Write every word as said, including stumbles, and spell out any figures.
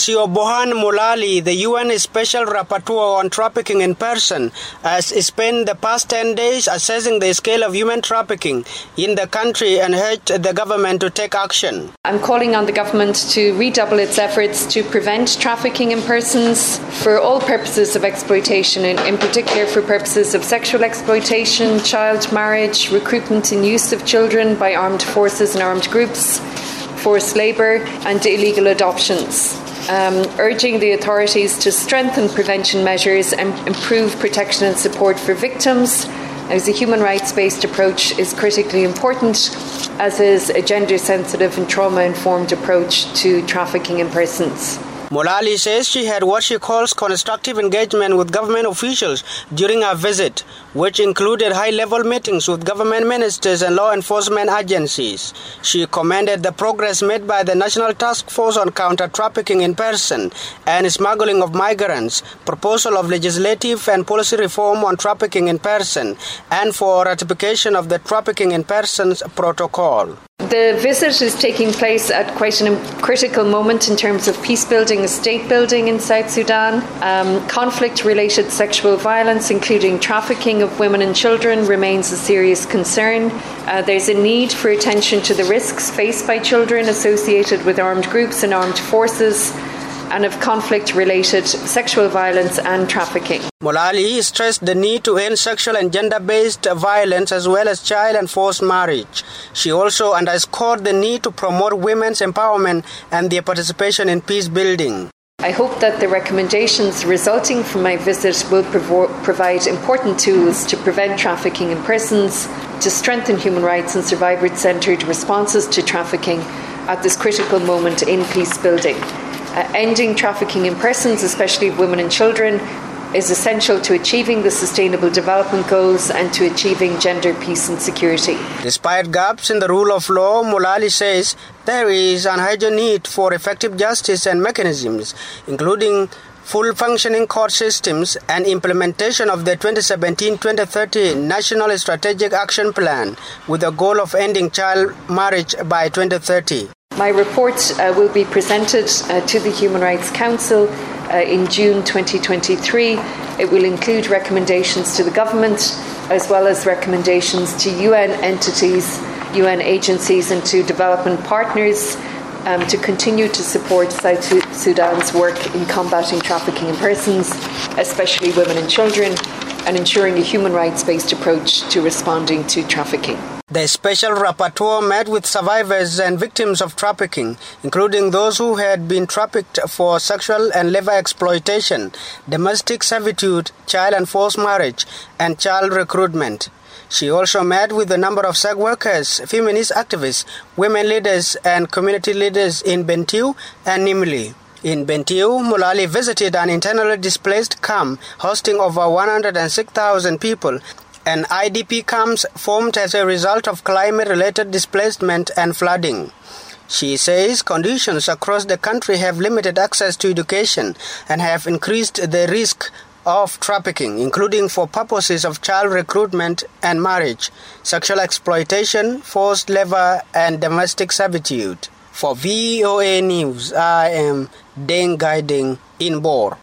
Siobhan Mulali, the U N Special Rapporteur on Trafficking in Person, has spent the past ten days assessing the scale of human trafficking in the country and urged the government to take action. I'm calling on the government to redouble its efforts to prevent trafficking in persons for all purposes of exploitation, and in particular for purposes of sexual exploitation, child marriage, recruitment and use of children by armed forces and armed groups, forced labour and illegal adoptions. Um, urging the authorities to strengthen prevention measures and improve protection and support for victims, as a human rights-based approach is critically important, as is a gender-sensitive and trauma-informed approach to trafficking in persons. Mulali says she had what she calls constructive engagement with government officials during her visit, which included high-level meetings with government ministers and law enforcement agencies. She commended the progress made by the National Task Force on Counter-Trafficking in Person and Smuggling of Migrants, proposal of legislative and policy reform on trafficking in person, and for ratification of the Trafficking in Persons Protocol. The visit is taking place at quite a critical moment in terms of peace building and state building in South Sudan. Um, conflict-related sexual violence, including trafficking of women and children, remains a serious concern. Uh, there's a need for attention to the risks faced by children associated with armed groups and armed forces, and of conflict-related sexual violence and trafficking. Mulali stressed the need to end sexual and gender-based violence as well as child and forced marriage. She also underscored the need to promote women's empowerment and their participation in peace building. I hope that the recommendations resulting from my visit will provo- provide important tools to prevent trafficking in persons, to strengthen human rights and survivor-centred responses to trafficking at this critical moment in peace building. Uh, ending trafficking in persons, especially women and children, is essential to achieving the Sustainable Development Goals and to achieving gender peace and security. Despite gaps in the rule of law, Mulali says there is an urgent need for effective justice and mechanisms, including full functioning court systems and implementation of the twenty seventeen to twenty thirty National Strategic Action Plan with the goal of ending child marriage by twenty thirty. My report uh, will be presented uh, to the Human Rights Council uh, in June twenty twenty-three. It will include recommendations to the government as well as recommendations to U N entities, U N agencies and to development partners um, to continue to support South Sudan's work in combating trafficking in persons, especially women and children, and ensuring a human rights-based approach to responding to trafficking. The Special Rapporteur met with survivors and victims of trafficking, including those who had been trafficked for sexual and labor exploitation, domestic servitude, child and forced marriage, and child recruitment. She also met with a number of sex workers, feminist activists, women leaders, and community leaders in Bentiu and Nimili. In Bentiu, Mulali visited an internally displaced camp hosting over one hundred six thousand people, and I D P camps formed as a result of climate-related displacement and flooding. She says conditions across the country have limited access to education and have increased the risk of trafficking, including for purposes of child recruitment and marriage, sexual exploitation, forced labor, and domestic servitude. For V O A News, I am Deng Guiding in Bor.